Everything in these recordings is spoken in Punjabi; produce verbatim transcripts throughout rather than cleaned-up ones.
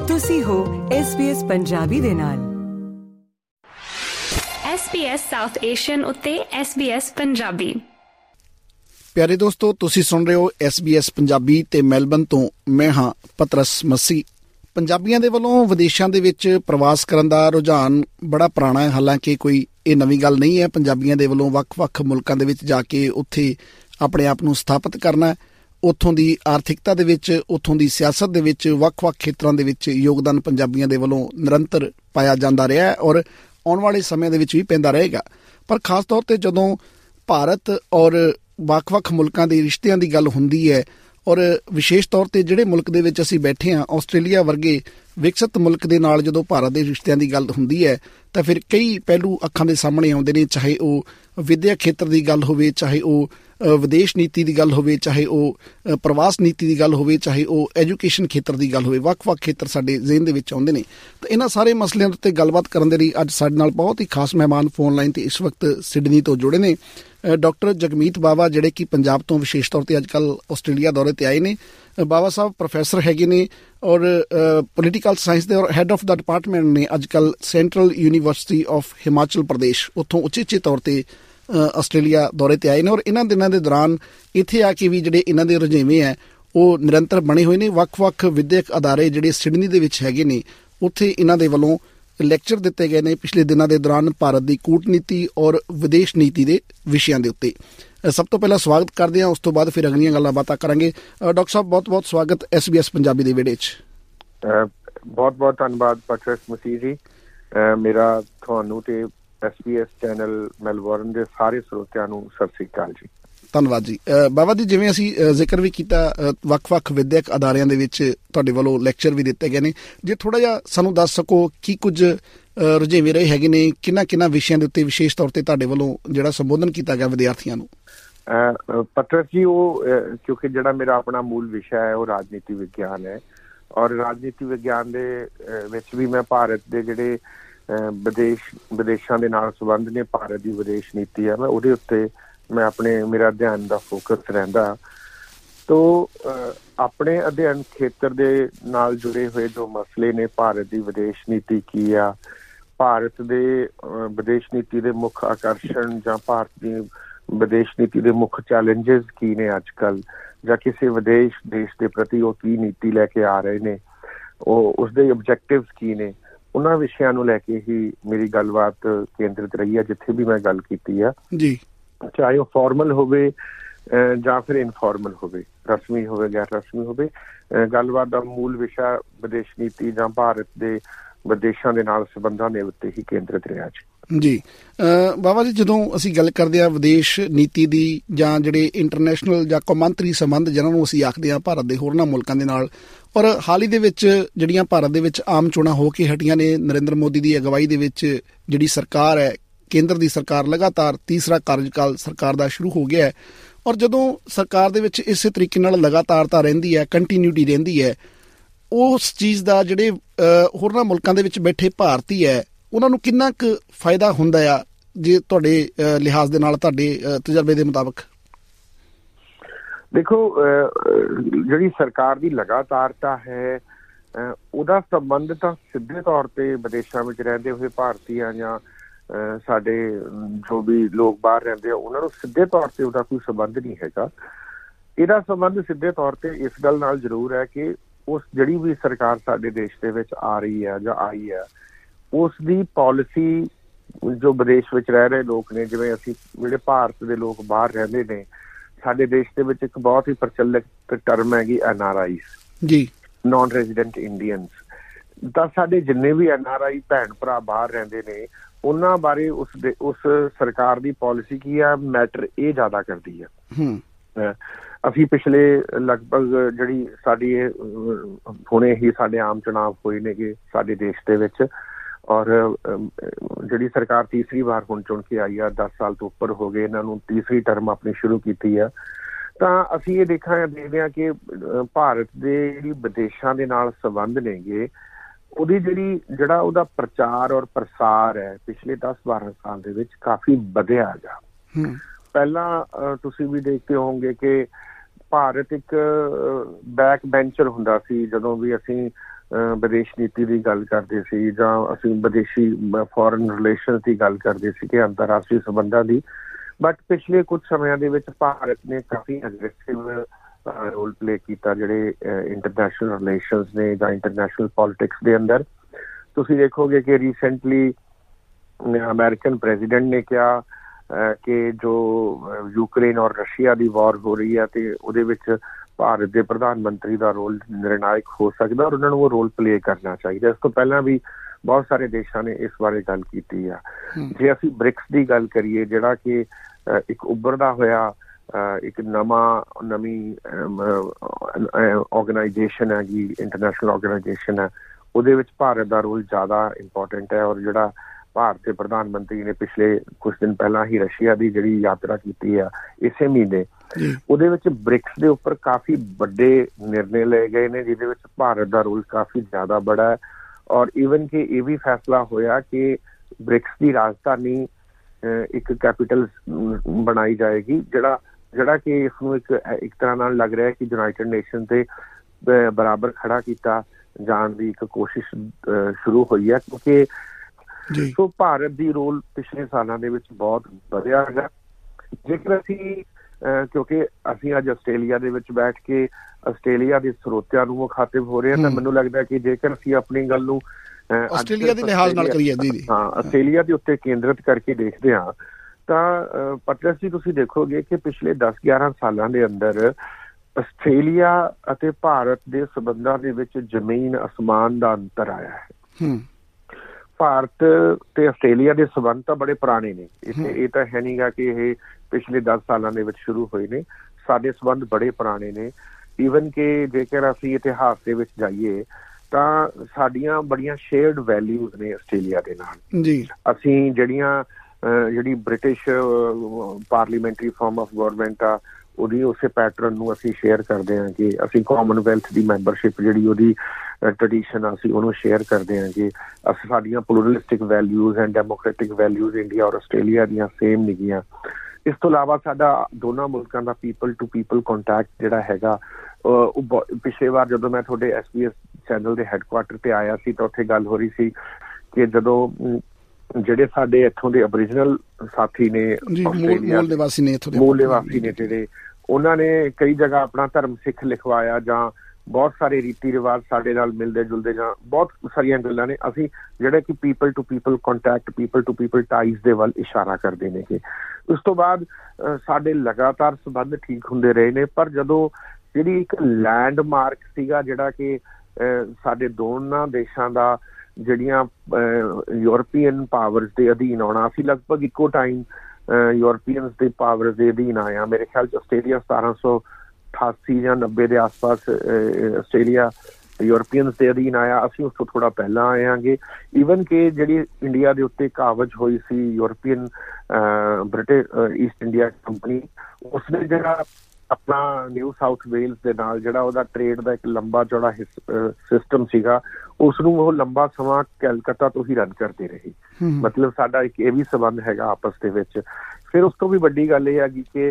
ਤੁਸੀਂ ਹੋ ਐਸ ਬੀ ਐਸ ਪੰਜਾਬੀ ਦੇ ਨਾਲ। S B S South Asian ਉੱਤੇ ਐਸ ਬੀ ਐਸ ਪੰਜਾਬੀ। ਪਿਆਰੇ ਦੋਸਤੋ, ਤੁਸੀਂ ਸੁਣ ਰਹੇ ਹੋ ਐਸ ਬੀ ਐਸ ਪੰਜਾਬੀ ਤੇ ਮੈਲਬਨ ਤੋਂ ਮੈਂ ਹਾਂ ਪਤਰਸ ਮੱਸੀ। ਪੰਜਾਬੀਆਂ ਦੇ ਵੱਲੋਂ ਵਿਦੇਸ਼ਾਂ ਦੇ ਵਿੱਚ ਪ੍ਰਵਾਸ ਕਰਨ ਦਾ ਰੁਝਾਨ ਬੜਾ ਪੁਰਾਣਾ ਹੈ। ਹਾਲਾਂਕਿ ਕੋਈ ਇਹ ਨਵੀਂ ਗੱਲ ਨਹੀਂ ਹੈ। ਪੰਜਾਬੀਆਂ ਦੇ ਵੱਲੋਂ ਵੱਖ-ਵੱਖ ਮੁਲਕਾਂ ਦੇ ਵਿੱਚ ਜਾ ਕੇ ਉੱਥੇ ਆਪਣੇ ਆਪ ਨੂੰ ਸਥਾਪਿਤ ਕਰਨਾ, ਉੱਥੋਂ ਦੀ ਆਰਥਿਕਤਾ ਦੇ ਵਿੱਚ, ਉੱਥੋਂ ਦੀ ਸਿਆਸਤ ਦੇ ਵਿੱਚ, ਵੱਖ-ਵੱਖ ਖੇਤਰਾਂ ਦੇ ਵਿੱਚ ਯੋਗਦਾਨ ਪੰਜਾਬੀਆਂ ਦੇ ਵੱਲੋਂ ਨਿਰੰਤਰ ਪਾਇਆ ਜਾਂਦਾ ਰਿਹਾ ਔਰ ਆਉਣ ਵਾਲੇ ਸਮੇਂ ਦੇ ਵਿੱਚ ਵੀ ਪੈਂਦਾ ਰਹੇਗਾ। ਪਰ ਖਾਸ ਤੌਰ 'ਤੇ ਜਦੋਂ ਭਾਰਤ ਔਰ ਵੱਖ-ਵੱਖ ਮੁਲਕਾਂ ਦੇ ਰਿਸ਼ਤਿਆਂ ਦੀ ਗੱਲ ਹੁੰਦੀ ਹੈ ਔਰ ਵਿਸ਼ੇਸ਼ ਤੌਰ 'ਤੇ ਜਿਹੜੇ ਮੁਲਕ ਦੇ ਵਿੱਚ ਅਸੀਂ ਬੈਠੇ ਹਾਂ, ਆਸਟ੍ਰੇਲੀਆ ਵਰਗੇ ਵਿਕਸਿਤ ਮੁਲਕ ਦੇ ਨਾਲ ਜਦੋਂ ਭਾਰਤ ਦੇ ਰਿਸ਼ਤਿਆਂ ਦੀ ਗੱਲ ਹੁੰਦੀ ਹੈ ਤਾਂ ਫਿਰ ਕਈ ਪਹਿਲੂ ਅੱਖਾਂ ਦੇ ਸਾਹਮਣੇ ਆਉਂਦੇ ਨੇ। ਚਾਹੇ ਉਹ ਵਿੱਦਿਅਕ ਖੇਤਰ ਦੀ ਗੱਲ ਹੋਵੇ, ਚਾਹੇ ਉਹ ਵਿਦੇਸ਼ ਨੀਤੀ ਦੀ ਗੱਲ ਹੋਵੇ, ਚਾਹੇ ਉਹ ਪ੍ਰਵਾਸ ਨੀਤੀ ਦੀ ਗੱਲ ਹੋਵੇ, ਚਾਹੇ ਉਹ ਐਜੂਕੇਸ਼ਨ ਖੇਤਰ ਦੀ ਗੱਲ ਹੋਵੇ। ਵੱਖ-ਵੱਖ ਖੇਤਰ ਸਾਡੇ ਜ਼ਿਹਨ ਦੇ ਵਿੱਚ ਆਉਂਦੇ ਨੇ। ਤਾਂ ਇਹਨਾਂ ਸਾਰੇ ਮਸਲਿਆਂ ਉੱਤੇ ਗੱਲਬਾਤ ਕਰਨ ਦੇ ਲਈ ਅੱਜ ਸਾਡੇ ਨਾਲ ਬਹੁਤ ਹੀ ਖਾਸ ਮਹਿਮਾਨ ਫੋਨ ਲਾਈਨ 'ਤੇ ਇਸ ਵਕਤ ਸਿਡਨੀ ਤੋਂ ਜੁੜੇ ਨੇ। ਡਾਕਟਰ ਜਗਮੀਤ ਬਾਵਾ, ਜਿਹੜੇ ਕਿ ਪੰਜਾਬ ਤੋਂ ਵਿਸ਼ੇਸ਼ ਤੌਰ 'ਤੇ ਅੱਜ ਕੱਲ੍ਹ ਆਸਟ੍ਰੇਲੀਆ ਦੌਰੇ 'ਤੇ ਆਏ ਨੇ। ਬਾਵਾ ਸਾਹਿਬ ਪ੍ਰੋਫੈਸਰ ਹੈਗੇ ਨੇ ਔਰ ਪੋਲੀਟੀਕਲ ਸਾਇੰਸ ਦੇ ਔਰ ਹੈੱਡ ਆਫ ਦਾ ਡਿਪਾਰਟਮੈਂਟ ਨੇ ਅੱਜ ਕੱਲ੍ਹ central university of Himachal Pradesh. ਉੱਥੋਂ ਉਚੇਚੇ ਤੌਰ 'ਤੇ ਆਸਟ੍ਰੇਲੀਆ ਦੌਰੇ 'ਤੇ ਆਏ ਨੇ ਔਰ ਇਹਨਾਂ ਦਿਨਾਂ ਦੇ ਦੌਰਾਨ ਇੱਥੇ ਆ ਕੇ ਵੀ ਜਿਹੜੇ ਇਹਨਾਂ ਦੇ ਰੁਝੇਵੇਂ ਹੈ ਉਹ ਨਿਰੰਤਰ ਬਣੇ ਹੋਏ ਨੇ। ਵੱਖ-ਵੱਖ ਵਿੱਦਿਅਕ ਅਦਾਰੇ ਜਿਹੜੇ ਸਿਡਨੀ ਦੇ ਵਿੱਚ ਹੈਗੇ ਨੇ, ਉੱਥੇ ਇਹਨਾਂ ਦੇ ਵੱਲੋਂ ਲੈਕਚਰ ਦਿੱਤੇ ਗਏ ਨੇ ਪਿਛਲੇ ਦਿਨਾਂ ਦੇ ਦੌਰਾਨ ਭਾਰਤ ਦੀ ਕੂਟਨੀਤੀ ਔਰ ਵਿਦੇਸ਼ ਨੀਤੀ ਦੇ ਵਿਸ਼ਿਆਂ ਦੇ ਉੱਤੇ। ਸਭ ਤੋਂ ਪਹਿਲਾਂ ਸਵਾਗਤ ਕਰਦੇ ਹਾਂ, ਉਸ ਤੋਂ ਬਾਅਦ ਫਿਰ ਅਗਲੀਆਂ ਗੱਲਾਂ ਬਾਤਾਂ ਕਰਾਂਗੇ। ਡਾਕਟਰ ਸਾਹਿਬ, ਬਹੁਤ ਬਹੁਤ ਸਵਾਗਤ ਐਸ ਬੀ ਐਸ ਪੰਜਾਬੀ ਦੇ ਵਿਹੜੇ 'ਚ। ਬਹੁਤ ਬਹੁਤ ਧੰਨਵਾਦ ਪਤਰਸ ਮਸੀਹ ਜੀ। ਮੇਰਾ ਤੁਹਾਨੂੰ ਤੇ S B S channel Melbourne ਦੇ ਸਾਰੇ ਸਰੋਤਿਆਂ ਨੂੰ ਸਤਿ ਸ੍ਰੀ ਅਕਾਲ ਜੀ। ਧੰਨਵਾਦ ਜੀ। ਬਾਬਾ ਜੀ, ਜਿਵੇਂ ਅਸੀਂ ਜ਼ਿਕਰ ਵੀ ਕੀਤਾ, ਵੱਖ-ਵੱਖ ਵਿੱਦਿਅਕ ਅਦਾਰਿਆਂ ਦੇ ਵਿੱਚ ਤੁਹਾਡੇ ਵੱਲੋਂ ਲੈਕਚਰ ਵੀ ਦਿੱਤੇ ਗਏ ਨੇ। ਜੇ ਥੋੜ੍ਹਾ ਜਿਹਾ ਸਾਨੂੰ ਦੱਸ ਸਕੋ ਕੀ ਕੁਝ ਰੁਝੇਵੇਂ ਰਹੇ ਹੈਗੇ ਨੇ, ਕਿਹਨਾਂ ਕਿਹਨਾਂ ਵਿਸ਼ਿਆਂ ਦੇ ਉੱਤੇ ਵਿਸ਼ੇਸ਼ ਤੌਰ 'ਤੇ ਤੁਹਾਡੇ ਵੱਲੋਂ ਜਿਹੜਾ ਸੰਬੋਧਨ ਕੀਤਾ ਗਿਆ ਵਿਦਿਆਰਥੀਆਂ ਨੂੰ? ਪਤਰਸ ਜੀ, ਉਹ ਕਿਉਂਕਿ ਜਿਹੜਾ ਮੇਰਾ ਆਪਣਾ ਮੂਲ ਵਿਸ਼ਾ ਹੈ ਉਹ ਰਾਜਨੀਤੀ ਵਿਗਿਆਨ ਹੈ ਔਰ ਰਾਜਨੀਤੀ ਵਿਗਿਆਨ ਦੇ ਵਿੱਚ ਵੀ ਮੈਂ ਭਾਰਤ ਦੇ ਜਿਹੜੇ ਵਿਦੇਸ਼ ਵਿਦੇਸ਼ਾਂ ਦੇ ਨਾਲ ਸੰਬੰਧ ਨੇ, ਭਾਰਤ ਦੀ ਵਿਦੇਸ਼ ਨੀਤੀ ਹੈ, ਮੈਂ ਉਹਦੇ ਉੱਤੇ ਮੈਂ ਆਪਣੇ ਮੇਰਾ ਅਧਿਐਨ ਦਾ ਫੋਕਸ ਰਹਿੰਦਾ। ਤੋ ਆਪਣੇ ਅਧਿਐਨ ਖੇਤਰ ਦੇ ਨਾਲ ਜੁੜੇ ਹੋਏ ਜੋ ਮਸਲੇ ਨੇ, ਭਾਰਤ ਦੀ ਵਿਦੇਸ਼ ਨੀਤੀ ਕੀ ਆ, ਭਾਰਤ ਦੇ ਵਿਦੇਸ਼ ਨੀਤੀ ਦੇ ਮੁੱਖ ਆਕਰਸ਼ਣ ਜਾਂ ਭਾਰਤ ਦੀ ਵਿਦੇਸ਼ ਨੀਤੀ ਦੇ ਮੁੱਖ ਚੈਲੰਜਿਸ ਕੀ ਨੇ ਅੱਜ ਕੱਲ੍ਹ, ਜਾਂ ਕਿਸੇ ਵਿਦੇਸ਼ ਦੇਸ਼ ਦੇ ਪ੍ਰਤੀ ਉਹ ਕੀ ਨੀਤੀ ਲੈ ਕੇ ਆ ਰਹੇ ਨੇ, ਉਹ ਉਸਦੇ ਓਬਜੈਕਟਿਵਸ ਕੀ ਨੇ, ਉਹਨਾਂ ਵਿਸ਼ਿਆਂ ਨੂੰ ਲੈ ਕੇ ਹੀ ਮੇਰੀ ਗੱਲਬਾਤ ਕੇਂਦਰਿਤ ਰਹੀ ਹੈ ਜਿੱਥੇ ਵੀ ਮੈਂ ਗੱਲ ਕੀਤੀ ਆ ਜੀ। ਚਾਹੇ ਉਹ ਫਾਰਮਲ ਹੋਵੇ ਜਾਂ ਫਿਰ ਇਨਫਾਰਮਲ ਹੋਵੇ, ਰਸਮੀ ਹੋਵੇ ਗੈਰ ਰਸਮੀ ਹੋਵੇ, ਗੱਲਬਾਤ ਦਾ ਮੂਲ ਵਿਸ਼ਾ ਵਿਦੇਸ਼ ਨੀਤੀ ਜਾਂ ਭਾਰਤ ਦੇ ਵਿਦੇਸ਼ਾਂ ਦੇ ਨਾਲ ਸੰਬੰਧਾਂ ਦੇ ਉੱਤੇ ਹੀ ਕੇਂਦਰਿਤ ਰਿਹਾ ਜੀ। ਜੀ ਬਾਬਾ ਜੀ, ਜਦੋਂ ਅਸੀਂ ਗੱਲ ਕਰਦੇ ਹਾਂ ਵਿਦੇਸ਼ ਨੀਤੀ ਦੀ ਜਾਂ ਜਿਹੜੇ ਇੰਟਰਨੈਸ਼ਨਲ ਜਾਂ ਕੌਮਾਂਤਰੀ ਸੰਬੰਧ ਜਿਹਨਾਂ ਨੂੰ ਅਸੀਂ ਆਖਦੇ ਹਾਂ ਭਾਰਤ ਦੇ ਹੋਰਨਾਂ ਮੁਲਕਾਂ ਦੇ ਨਾਲ, ਔਰ ਹਾਲ ਹੀ ਦੇ ਵਿੱਚ ਜਿਹੜੀਆਂ ਭਾਰਤ ਦੇ ਵਿੱਚ ਆਮ ਚੋਣਾਂ ਹੋ ਕੇ ਹਟੀਆਂ ਨੇ, ਨਰਿੰਦਰ ਮੋਦੀ ਦੀ ਅਗਵਾਈ ਦੇ ਵਿੱਚ ਜਿਹੜੀ ਸਰਕਾਰ ਹੈ, ਕੇਂਦਰ ਦੀ ਸਰਕਾਰ, ਲਗਾਤਾਰ ਤੀਸਰਾ ਕਾਰਜਕਾਲ ਸਰਕਾਰ ਦਾ ਸ਼ੁਰੂ ਹੋ ਗਿਆ ਹੈ ਔਰ ਜਦੋਂ ਸਰਕਾਰ ਦੇ ਵਿੱਚ ਇਸੇ ਤਰੀਕੇ ਨਾਲ ਲਗਾਤਾਰਤਾ ਰਹਿੰਦੀ ਹੈ, ਕੰਟੀਨਿਊਟੀ ਰਹਿੰਦੀ ਹੈ, ਉਸ ਚੀਜ਼ ਦਾ ਜਿਹੜੇ ਹੋਰਨਾਂ ਮੁਲਕਾਂ ਦੇ ਵਿੱਚ ਬੈਠੇ ਭਾਰਤੀ ਹੈ ਉਹਨਾਂ ਨੂੰ ਕਿੰਨਾ ਕੁ ਫਾਇਦਾ ਹੁੰਦਾ ਆ, ਜੇ ਤੁਹਾਡੇ ਲਿਹਾਜ਼ ਦੇ ਨਾਲ, ਤੁਹਾਡੇ ਤਜਰਬੇ ਦੇ ਮੁਤਾਬਕ? ਦੇਖੋ, ਜਿਹੜੀ ਸਰਕਾਰ ਦੀ ਲਗਾਤਾਰਤਾ ਹੈ ਉਹਦਾ ਸੰਬੰਧ ਤਾਂ ਸਿੱਧੇ ਤੌਰ ਤੇ ਵਿਦੇਸ਼ਾਂ ਵਿੱਚ ਰਹਿੰਦੇ ਹੋਏ ਭਾਰਤੀਆਂ ਜਾਂ ਸਾਡੇ ਜੋ ਵੀ ਲੋਕ ਬਾਹਰ ਰਹਿੰਦੇ ਆ ਉਹਨਾਂ ਨੂੰ ਸਿੱਧੇ ਤੌਰ ਤੇ ਉਹਦਾ ਕੋਈ ਸੰਬੰਧ ਨਹੀਂ ਹੈਗਾ। ਇਹਦਾ ਸੰਬੰਧ ਸਿੱਧੇ ਤੌਰ ਤੇ ਇਸ ਗੱਲ ਨਾਲ ਜ਼ਰੂਰ ਹੈ ਕਿ ਉਸ ਜਿਹੜੀ ਵੀ ਸਰਕਾਰ ਸਾਡੇ ਦੇਸ਼ ਦੇ ਵਿੱਚ ਆ ਰਹੀ ਹੈ ਜਾਂ ਆਈ ਹੈ, ਉਸ ਦੀ ਪਾਲਿਸੀ ਜੋ ਵਿਦੇਸ਼ ਵਿੱਚ ਰਹਿ ਰਹੇ ਲੋਕ ਨੇ, ਜਿਵੇਂ ਅਸੀਂ ਜਿਹੜੇ ਭਾਰਤ ਦੇ ਲੋਕ ਬਾਹਰ ਰਹਿੰਦੇ ਨੇ, ਸਾਡੇ ਦੇਸ਼ ਦੇ ਵਿੱਚ ਇੱਕ ਬਹੁਤ ਹੀ ਪ੍ਰਚਲਿਤ ਟਰਮ ਹੈਗੀ ਐਨ ਆਰ ਆਈਜ਼ ਜੀ, ਨਾਨ ਰੈਜ਼ੀਡੈਂਟ ਇੰਡੀਅਨਸ। ਤਾਂ ਸਾਡੇ ਜਿੰਨੇ ਵੀ ਐਨ ਆਰ ਆਈ ਭੈਣ ਭਰਾ ਬਾਹਰ ਰਹਿੰਦੇ ਨੇ, ਉਹਨਾਂ ਬਾਰੇ ਉਸ ਦੇ ਉਸ ਸਰਕਾਰ ਦੀ ਪਾਲਿਸੀ ਕੀ ਆ, ਮੈਟਰ ਇਹ ਜ਼ਿਆਦਾ ਕਰਦੀ ਹੈ। ਅਸੀਂ ਪਿਛਲੇ ਲਗਭਗ ਜਿਹੜੀ ਸਾਡੀ ਇਹ ਹੁਣੇ ਹੀ ਸਾਡੇ ਆਮ ਚੁਣਾਵ ਹੋਏ ਨੇਗੇ ਸਾਡੇ ਦੇਸ਼ ਦੇ ਵਿੱਚ, ਔਰ ਜਿਹੜੀ ਸਰਕਾਰ ਤੀਸਰੀ ਵਾਰ ਹੁਣ ਚੁਣ ਕੇ ਆਈ ਆ, ਦਸ ਸਾਲ ਤੋਂ ਉੱਪਰ ਹੋ ਗਏ ਇਹਨਾਂ ਨੂੰ ਤੀਸਰੀ ਟਰਮ ਆਪਣੀ ਸ਼ੁਰੂ ਕੀਤੀ ਆ, ਤਾਂ ਅਸੀਂ ਇਹ ਦੇਖਾਂ ਦੇਖਦੇ ਹਾਂ ਕਿ ਭਾਰਤ ਦੇ ਜਿਹੜੀ ਵਿਦੇਸ਼ਾਂ ਦੇ ਨਾਲ ਸੰਬੰਧ ਨੇਗੇ, ਉਹਦੀ ਜਿਹੜੀ ਜਿਹੜਾ ਉਹਦਾ ਪ੍ਰਚਾਰ ਔਰ ਪ੍ਰਸਾਰ ਹੈ ਪਿਛਲੇ ਦਸ ਬਾਰਾਂ ਸਾਲ ਦੇ ਵਿੱਚ ਕਾਫੀ ਵਧਿਆ ਜਾ। ਪਹਿਲਾਂ ਤੁਸੀਂ ਵੀ ਦੇਖਦੇ ਹੋਵੋਗੇ ਕਿ ਭਾਰਤ ਇੱਕ ਬੈਕ ਬੈਂਚਰ ਹੁੰਦਾ ਸੀ। ਜਦੋਂ ਵੀ ਅਸੀਂ ਵਿਦੇਸ਼ ਨੀਤੀ ਦੀ ਗੱਲ ਕਰਦੇ ਸੀ ਜਾਂ ਅਸੀਂ ਵਿਦੇਸ਼ੀ ਫੋਰਨ ਰਿਲੇਸ਼ਨ ਦੀ ਗੱਲ ਕਰਦੇ ਸੀ ਕਿ ਅੰਤਰਰਾਸ਼ਟਰੀ ਸੰਬੰਧਾਂ ਦੀ। ਬਟ ਪਿਛਲੇ ਕੁਝ ਸਮਿਆਂ ਦੇ ਵਿੱਚ ਭਾਰਤ ਨੇ ਕਾਫੀ ਅਗਰੈਸਿਵ ਰੋਲ ਪਲੇ ਕੀਤਾ ਜਿਹੜੇ ਇੰਟਰਨੈਸ਼ਨਲ ਰਿਲੇਸ਼ਨਸ ਨੇ ਜਾਂ ਇੰਟਰਨੈਸ਼ਨਲ ਪੋਲਿਟਿਕਸ ਦੇ ਅੰਦਰ। ਤੁਸੀਂ ਦੇਖੋਗੇ ਕਿ ਰੀਸੈਂਟਲੀ ਅਮਰੀਕਨ ਪ੍ਰੈਜ਼ੀਡੈਂਟ ਨੇ ਕਿਹਾ ਕਿ ਜੋ ਯੂਕਰੇਨ ਔਰ ਰਸ਼ੀਆ ਦੀ ਵਾਰ ਹੋ ਰਹੀ ਹੈ ਤੇ ਉਹਦੇ ਵਿੱਚ ਭਾਰਤ ਦੇ ਪ੍ਰਧਾਨ ਮੰਤਰੀ ਦਾ ਰੋਲ ਨਿਰਣਾਇਕ ਹੋ ਸਕਦਾ ਔਰ ਉਹਨਾਂ ਨੂੰ ਉਹ ਰੋਲ ਪਲੇ ਕਰਨਾ ਚਾਹੀਦਾ। ਇਸ ਤੋਂ ਪਹਿਲਾਂ ਵੀ ਬਹੁਤ ਸਾਰੇ ਦੇਸ਼ਾਂ ਨੇ ਇਸ ਬਾਰੇ ਗੱਲ ਕੀਤੀ ਆ। ਜੇ ਅਸੀਂ ਬ੍ਰਿਕਸ ਦੀ ਗੱਲ ਕਰੀਏ, ਜਿਹੜਾ ਕਿ ਇੱਕ ਉੱਭਰਦਾ ਹੋਇਆ ਇੱਕ ਨਵਾਂ ਨਵੀਂ ਆਰਗੇਨਾਈਜੇਸ਼ਨ ਹੈਗੀ, ਇੰਟਰਨੈਸ਼ਨਲ ਆਰਗੇਨਾਈਜੇਸ਼ਨ ਹੈ, ਉਹਦੇ ਵਿੱਚ ਭਾਰਤ ਦਾ ਰੋਲ ਜ਼ਿਆਦਾ ਇੰਪੋਰਟੈਂਟ ਹੈ। ਔਰ ਜਿਹੜਾ ਭਾਰਤ ਦੇ ਪ੍ਰਧਾਨ ਮੰਤਰੀ ਨੇ ਪਿਛਲੇ ਕੁਛ ਦਿਨ ਪਹਿਲਾਂ ਹੀ ਰਸ਼ੀਆ ਦੀ ਜਿਹੜੀ ਯਾਤਰਾ ਕੀਤੀ ਆ ਇਸੇ ਮਹੀਨੇ, ਉਹਦੇ ਵਿੱਚ ਬ੍ਰਿਕਸ ਦੇ ਉੱਪਰ ਕਾਫੀ ਵੱਡੇ ਨਿਰਣੇ ਲਏ ਗਏ ਨੇ ਜਿਹਦੇ ਵਿੱਚ ਭਾਰਤ ਦਾ ਰੋਲ ਕਾਫੀ ਜ਼ਿਆਦਾ ਬੜਾ ਹੈ। ਔਰ ਈਵਨ ਕਿ ਇਹ ਵੀ ਫੈਸਲਾ ਹੋਇਆ ਕਿ ਬ੍ਰਿਕਸ ਦੀ ਰਾਜਧਾਨੀ ਇੱਕ ਕੈਪੀਟਲ ਬਣਾਈ ਜਾਏਗੀ, ਜਿਹੜਾ ਜਿਹੜਾ ਕਿ ਇਸਨੂੰ ਇੱਕ ਇੱਕ ਤਰ੍ਹਾਂ ਨਾਲ ਲੱਗ ਰਿਹਾ ਕਿ ਯੂਨਾਈਟਿਡ ਨੇਸ਼ਨ ਦੇ ਬਰਾਬਰ ਖੜਾ ਕੀਤਾ ਜਾਣ ਦੀ ਇੱਕ ਕੋਸ਼ਿਸ਼ ਸ਼ੁਰੂ ਹੋਈ ਹੈ। ਕਿਉਂਕਿ ਸੋ ਭਾਰਤ ਦੀ ਰੋਲ ਪਿਛਲੇ ਸਾਲਾਂ ਦੇ ਵਿੱਚ ਬਹੁਤ ਵਧਿਆ ਹੈਗਾ। ਜੇਕਰ ਅਸੀਂ ਕਿਉਂਕਿ ਅਸੀਂ ਅੱਜ ਆਸਟ੍ਰੇਲੀਆ ਦੇ ਵਿੱਚ ਬੈਠ ਕੇ ਆਸਟ੍ਰੇਲੀਆ ਦੇ ਸਰੋਤਿਆਂ ਨੂੰ ਮੁਖਾਤਿਬ ਹੋ ਰਹੇ ਹਾਂ, ਤਾਂ ਮੈਨੂੰ ਲੱਗਦਾ ਕਿ ਜੇਕਰ ਅਸੀਂ ਆਪਣੀ ਗੱਲ ਨੂੰ ਆਸਟ੍ਰੇਲੀਆ ਦੇ ਲਿਹਾਜ਼ ਨਾਲ ਕਰੀਏ, ਹਾਂ ਆਸਟ੍ਰੇਲੀਆ ਦੇ ਉੱਤੇ ਕੇਂਦਰਿਤ ਕਰਕੇ ਦੇਖਦੇ ਹਾਂ, ਤਾਂ ਪਟਰਸ ਜੀ ਤੁਸੀਂ ਦੇਖੋਗੇ ਕਿ ਪਿਛਲੇ ਦਸ ਗਿਆਰਾਂ ਸਾਲਾਂ ਦੇ ਅੰਦਰ ਆਸਟ੍ਰੇਲੀਆ ਅਤੇ ਭਾਰਤ ਦੇ ਸੰਬੰਧਾਂ ਦੇ ਵਿੱਚ ਜ਼ਮੀਨ ਅਸਮਾਨ ਦਾ ਅੰਤਰ ਆਇਆ ਹੈ। ਭਾਰਤ ਤੇ ਆਸਟ੍ਰੇਲੀਆ ਦੇ ਸੰਬੰਧ ਤਾਂ ਬੜੇ ਪੁਰਾਣੇ ਨੇ, ਇਹ ਤਾਂ ਹੈ ਨੀ ਗਾ ਕਿ ਇਹ ਪਿਛਲੇ ਦਸ ਸਾਲਾਂ ਦੇ ਵਿੱਚ ਸ਼ੁਰੂ ਹੋਏ ਨੇ। ਸਾਡੇ ਸੰਬੰਧ ਬੜੇ ਪੁਰਾਣੇ ਨੇ। ਈਵਨ ਕਿ ਜੇਕਰ ਅਸੀਂ ਇਤਿਹਾਸ ਦੇ ਵਿੱਚ ਜਾਈਏ ਤਾਂ ਸਾਡੀਆਂ ਬੜੀਆਂ ਸ਼ੇਅਰਡ ਵੈਲਿਊਜ਼ ਨੇ ਆਸਟ੍ਰੇਲੀਆ ਦੇ ਨਾਲ ਜੀ। ਅਸੀਂ ਜਿਹੜੀਆਂ ਜਿਹੜੀ British parliamentary form of government ਆ ਉਹਦੀ ਉਸੇ ਪੈਟਰਨ ਨੂੰ ਅਸੀਂ ਸ਼ੇਅਰ ਕਰਦੇ ਹਾਂ ਕਿ ਅਸੀਂ ਕਾਮਨਵੈਲਥ ਦੀ ਮੈਂਬਰਸ਼ਿਪ ਜਿਹੜੀ ਉਹਦੀ ਟ੍ਰੈਡੀਸ਼ਨ ਆ ਅਸੀਂ ਉਹਨੂੰ ਸ਼ੇਅਰ ਕਰਦੇ ਹਾਂ ਕਿ ਅਸੀਂ ਸਾਡੀਆਂ pluralistic values and democratic values India ਔਰ ਆਸਟ੍ਰੇਲੀਆ ਦੀਆਂ ਸੇਮ ਨਿਗੀਆਂ। ਇਸ ਤੋਂ ਇਲਾਵਾ ਸਾਡਾ ਦੋਨਾਂ ਮੁਲਕਾਂ ਦਾ ਪੀਪਲ ਟੂ ਪੀਪਲ ਕੰਟੈਕਟ ਜਿਹੜਾ ਹੈਗਾ, ਉਹ ਪਿਛਲੇ ਵਾਰ ਜਦੋਂ ਮੈਂ ਤੁਹਾਡੇ ਐਸ ਬੀ ਐਸ ਚੈਨਲ ਦੇ ਹੈਡਕੁਆਟਰ ਤੇ ਆਇਆ ਸੀ ਤਾਂ ਉੱਥੇ ਗੱਲ ਹੋ ਰਹੀ ਸੀ ਕਿ ਜਦੋਂ ਜਿਹੜੇ ਸਾਡੇ ਇੱਥੋਂ ਦੇ ਓਰੀਜਨਲ ਸਾਥੀ ਨੇ, ਮੂਲ ਨਿਵਾਸੀ ਨੇ ਇੱਥੋਂ ਦੇ ਮੂਲ ਨਿਵਾਸੀ ਨੇ ਜਿਹੜੇ, ਉਹਨਾਂ ਨੇ ਕਈ ਜਗ੍ਹਾ ਆਪਣਾ ਧਰਮ ਸਿੱਖ ਲਿਖਵਾਇਆ ਜਾਂ ਬਹੁਤ ਸਾਰੇ ਰੀਤੀ ਰਿਵਾਜ ਸਾਡੇ ਨਾਲ ਮਿਲਦੇ ਜੁਲਦੇ ਜਾਂ ਬਹੁਤ ਸਾਰੀਆਂ ਗੱਲਾਂ ਨੇ। ਅਸੀਂ ਜਿਹੜੇ ਕਿ people to people contact, people to people ties ਦੇ ਵੱਲ ਇਸ਼ਾਰਾ ਕਰਦੇ ਨੇ। ਕਿ ਉਸ ਤੋਂ ਬਾਅਦ ਸਾਡੇ ਲਗਾਤਾਰ ਸੰਬੰਧ ਠੀਕ ਹੁੰਦੇ ਰਹੇ ਨੇ। ਪਰ ਜਦੋਂ ਜਿਹੜੀ ਇੱਕ ਲੈਂਡਮਾਰਕ ਸੀਗਾ ਜਿਹੜਾ ਕਿ ਸਾਡੇ ਦੋਨਾਂ ਦੇਸ਼ਾਂ ਦਾ ਜਿਹੜੀਆਂ ਯੂਰਪੀਅਨ ਪਾਵਰਸ ਦੇ ਅਧੀਨ ਆਉਣਾ, ਅਸੀਂ ਲਗਭਗ ਇੱਕੋ ਟਾਈਮ ਯੂਰਪੀਅਨਸ ਦੇ ਪਾਵਰ ਦੇ ਅਧੀਨ ਆਇਆ। ਮੇਰੇ ਖਿਆਲ ਚ ਆਸਟ੍ਰੇਲੀਆ ਸਤਾਰਾਂ ਸੌ ਅਠਾਸੀ ਜਾਂ ਨੱਬੇ ਦੇ ਆਸ ਪਾਸ ਆਸਟ੍ਰੇਲੀਆ ਯੂਰਪੀਅਨਸ ਦੇ ਅਧੀਨ ਆਇਆ, ਅਸੀਂ ਉਸ ਤੋਂ ਥੋੜਾ ਪਹਿਲਾਂ ਆਏਆਂਗੇ। ਈਵਨ ਕਿ ਜਿਹੜੀ ਇੰਡੀਆ ਦੇ ਉੱਤੇ ਕਾਬਜ਼ ਹੋਈ ਸੀ European British East India company, ਉਸਨੇ ਜਿਹੜਾ ਆਪਣਾ ਨਿਊ ਸਾਊਥ ਵੇਲਸ ਦੇ ਨਾਲ ਜਿਹੜਾ ਉਹਦਾ ਟ੍ਰੇਡ ਦਾ ਇੱਕ ਲੰਬਾ ਚੌੜਾ ਸਿਸਟਮ ਸੀਗਾ, ਉਸਨੂੰ ਉਹ ਲੰਬਾ ਸਮਾਂ ਕੈਲਕੱਤਾ ਤੋਂ ਹੀ ਰਨ ਕਰਦੇ ਰਹੇ। ਮਤਲਬ ਸਾਡਾ ਇੱਕ ਇਹ ਵੀ ਸੰਬੰਧ ਹੈਗਾ ਆਪਸ ਦੇ ਵਿੱਚ। ਫਿਰ ਉਸ ਤੋਂ ਵੀ ਵੱਡੀ ਗੱਲ ਇਹ ਹੈਗੀ ਕਿ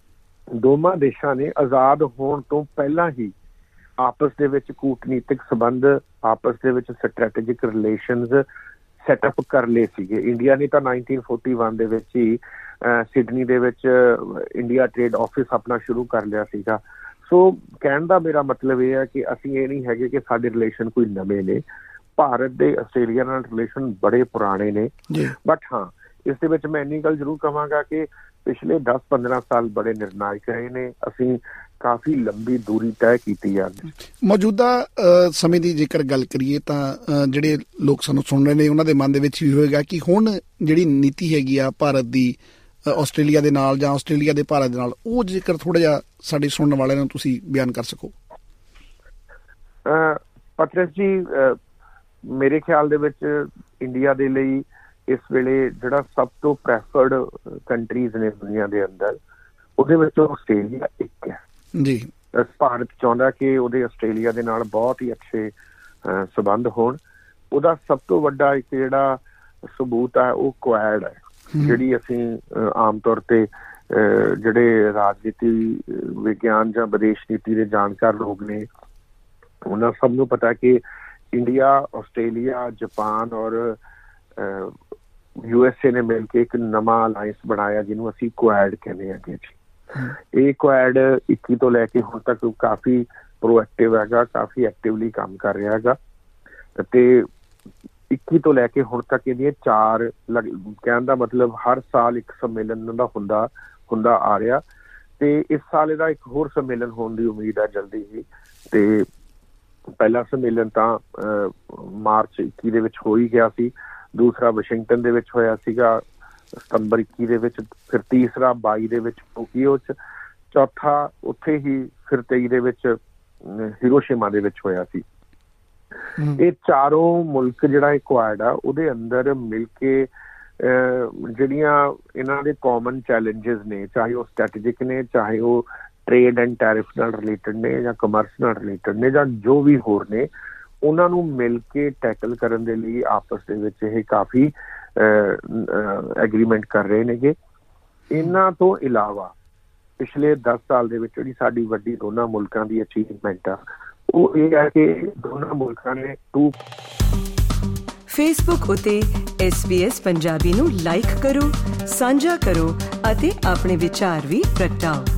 ਦੋਵਾਂ ਦੇਸ਼ਾਂ ਨੇ ਆਜ਼ਾਦ ਹੋਣ ਤੋਂ ਪਹਿਲਾਂ ਹੀ ਆਪਸ ਦੇ ਵਿੱਚ ਕੂਟਨੀਤਿਕ ਸੰਬੰਧ, ਆਪਸ ਦੇ ਵਿੱਚ ਸਟ੍ਰੈਟੇਜਿਕ ਰਿਲੇਸ਼ਨਜ਼ ਸੈਟਅਪ ਕਰ ਲਏ ਸੀਗੇ। ਇੰਡੀਆ ਨੇ ਤਾਂ ਨਾਈਨਟੀਨ ਫੋਰਟੀ ਵਨ ਦੇ ਵਿੱਚ ਹੀ ਸਿਡਨੀ ਦੇ ਵਿੱਚ ਇੰਡੀਆ ਟ੍ਰੇਡ ਆਫਿਸ ਆਪਣਾ ਸ਼ੁਰੂ ਕਰ ਲਿਆ ਸੀਗਾ। ਸੋ ਕਹਿਣ ਦਾ ਮੇਰਾ ਮਤਲਬ ਇਹ ਹੈ ਕਿ ਅਸੀਂ ਇਹ ਨਹੀਂ ਹੈਗੇ ਕਿ ਸਾਡੇ ਰਿਲੇਸ਼ਨ ਕੋਈ ਨਵੇਂ ਨੇ। ਭਾਰਤ ਦੇ ਆਸਟ੍ਰੇਲੀਆ ਨਾਲ ਰਿਲੇਸ਼ਨ ਬੜੇ ਪੁਰਾਣੇ ਨੇ। ਬਟ ਹਾਂ, ਇਸ ਦੇ ਵਿੱਚ ਮੈਂ ਇੰਨੀ ਗੱਲ ਜ਼ਰੂਰ ਕਹਾਂਗਾ ਕਿ ਪਿਛਲੇ ਦਸ ਪੰਦਰਾਂ ਸਾਲ ਬੜੇ ਨਿਰਣਾਇਕ ਰਹੇ ਨੇ। ਅਸੀਂ ਕਾਫੀ ਲੰਬੀ ਦੂਰੀ ਤੈਅ ਕੀਤੀ ਹੈ। ਮੌਜੂਦਾ ਸਮੇਂ ਦੀ ਜੇਕਰ ਗੱਲ ਕਰੀਏ ਤਾਂ ਜਿਹੜੇ ਲੋਕ ਸਾਨੂੰ ਸੁਣ ਰਹੇ ਨੇ ਉਹਨਾਂ ਦੇ ਮਨ ਦੇ ਵਿੱਚ ਵੀ ਹੋਏਗਾ ਕਿ ਹੁਣ ਜਿਹੜੀ ਨੀਤੀ ਹੈਗੀ ਆ ਭਾਰਤ ਦੀ ਆਸਟ੍ਰੇਲੀਆ ਦੇ ਨਾਲ ਜਾਂ ਆਸਟ੍ਰੇਲੀਆ ਦੇ ਭਾਰਤ ਦੇ ਨਾਲ, ਉਹ ਜੇਕਰ ਥੋੜਾ ਜਿਹਾ ਸਾਡੇ ਸੁਣਨ ਵਾਲਿਆਂ ਨੂੰ ਤੁਸੀਂ ਬਿਆਨ ਕਰ ਸਕੋ। ਪਟਰਸ ਜੀ, ਮੇਰੇ ਖਿਆਲ ਦੇ ਵਿੱਚ ਇੰਡੀਆ ਦੇ ਲਈ ਇਸ ਵੇਲੇ ਜਿਹੜਾ ਸਭ ਤੋਂ ਪ੍ਰੈਫਰਡ ਕੰਟਰੀਜ਼ ਨੇ ਦੁਨੀਆ ਦੇ ਅੰਦਰ, ਉਹਦੇ ਵਿੱਚੋਂ ਆਸਟ੍ਰੇਲੀਆ ਇੱਕ ਹੈ ਜੀ। ਭਾਰਤ ਚਾਹੁੰਦਾ ਕਿ ਉਹਦੇ ਆਸਟ੍ਰੇਲੀਆ ਦੇ ਨਾਲ ਬਹੁਤ ਹੀ ਅੱਛੇ ਸੰਬੰਧ ਹੋਣ। ਉਹਦਾ ਸਭ ਤੋਂ ਵੱਡਾ ਇੱਕ ਜਿਹੜਾ ਸਬੂਤ ਹੈ ਉਹ ਕੁਐਡ ਹੈ, ਜਿਹੜੀ ਅਸੀਂ ਆਮ ਤੌਰ ਤੇ ਜਿਹੜੇ ਰਾਜਨੀਤੀ ਵਿਗਿਆਨ ਜਾਂ ਵਿਦੇਸ਼ ਨੀਤੀ ਦੇ ਜਾਣਕਾਰ ਲੋਕ ਨੇ ਉਹਨਾਂ ਸਭ ਨੂੰ ਪਤਾ ਕਿ ਇੰਡੀਆ, ਆਸਟ੍ਰੇਲੀਆ, ਜਾਪਾਨ ਔਰ ਯੂ ਐਸ ਏ ਨੇ ਮਿਲ ਕੇ ਇੱਕ ਨਵਾਂ ਅਲਾਇੰਸ ਬਣਾਇਆ ਜਿਹਨੂੰ ਅਸੀਂ ਕੁਐਡ ਕਹਿੰਦੇ ਹੈਗੇ ਜੀ। ਇਹ ਕੁਐਡ ਇੱਕੀ ਤੋਂ ਲੈ ਕੇ ਹੁਣ ਤੱਕ ਕਾਫੀ ਪ੍ਰੋਐਕਟਿਵ ਹੈਗਾ, ਕਾਫੀ ਐਕਟਿਵਲੀ ਕੰਮ ਕਰ ਰਿਹਾ ਹੈਗਾ ਅਤੇ ਇੱਕੀ ਤੋਂ ਲੈ ਕੇ ਹੁਣ ਤੱਕ ਇਹਦੀਆਂ ਚਾਰ ਕਹਿਣ ਦਾ ਮਤਲਬ ਹਰ ਸਾਲ ਇੱਕ ਸੰਮੇਲਨ ਦਾ ਹੁੰਦਾ ਹੁੰਦਾ ਆ ਰਿਹਾ ਤੇ ਇਸ ਸਾਲ ਇਹਦਾ ਇੱਕ ਹੋਰ ਸੰਮੇਲਨ ਹੋਣ ਦੀ ਉਮੀਦ ਹੈ ਜਲਦੀ ਹੀ। ਤੇ ਪਹਿਲਾ ਸੰਮੇਲਨ ਤਾਂ ਮਾਰਚ ਇੱਕੀ ਦੇ ਵਿੱਚ ਹੋ ਹੀ ਗਿਆ ਸੀ, ਦੂਸਰਾ ਵਾਸ਼ਿੰਗਟਨ ਦੇ ਵਿੱਚ ਹੋਇਆ ਸੀਗਾ ਸਤੰਬਰ ਇੱਕੀ ਦੇ ਵਿੱਚ, ਫਿਰ ਤੀਸਰਾ ਬਾਈ ਦੇ ਵਿੱਚ ਟੋਕੀਓ 'ਚ, ਚੌਥਾ ਉੱਥੇ ਹੀ ਫਿਰ ਤੇਈ ਦੇ ਵਿੱਚ ਹੀਰੋਸ਼ੀਮਾ ਦੇ ਵਿੱਚ ਹੋਇਆ ਸੀ। ਇਹ ਚਾਰੋਂ ਮੁਲਕ ਜਿਹੜਾ ਇਹ ਕੁਆਡ ਆ ਉਹਦੇ ਅੰਦਰ ਮਿਲ ਕੇ ਜਿਹੜੀਆਂ ਇਹਨਾਂ ਦੇ ਕਾਮਨ ਚੈਲੰਜਿਸ ਨੇ, ਚਾਹੇ ਉਹ ਸਟ੍ਰੈਟੇਜਿਕ ਨੇ, ਚਾਹੇ ਉਹ ਟ੍ਰੇਡ ਐਂਡ ਟੈਰਿਫ ਨਾਲ ਰਿਲੇਟਡ ਨੇ ਜਾਂ ਕਮਰਸ ਨਾਲ ਰਿਲੇਟਡ ਨੇ ਜਾਂ ਜੋ ਵੀ ਹੋਰ ਨੇ, ਉਹਨਾਂ ਨੂੰ ਮਿਲ ਕੇ ਟੈਕਲ ਕਰਨ ਦੇ ਲਈ ਆਪਸ ਦੇ ਵਿੱਚ ਇਹ ਕਾਫੀ ਐਗਰੀਮੈਂਟ ਕਰ ਰਹੇ ਨੇਗੇ। ਇਹਨਾਂ ਤੋਂ ਇਲਾਵਾ ਪਿਛਲੇ ਦਸ ਸਾਲ ਦੇ ਵਿੱਚ ਜਿਹੜੀ ਸਾਡੀ ਵੱਡੀ ਦੋਨਾਂ ਮੁਲਕਾਂ ਦੀ ਅਚੀਵਮੈਂਟ ਆ ਉਹ ਇਹ ਹੈ ਕਿ ਦੋਨਾਂ ਮੁਲਕਾਂ ਨੇ ਟੂ ਫੇਸਬੁੱਕ ਉਤੇ ਐਸ ਬੀ ਐਸ ਪੰਜਾਬੀ ਨੂੰ ਲਾਈਕ ਕਰੋ, ਸਾਂਝਾ ਕਰੋ ਅਤੇ ਆਪਣੇ ਵਿਚਾਰ ਵੀ ਪ੍ਰਗਟਾਓ।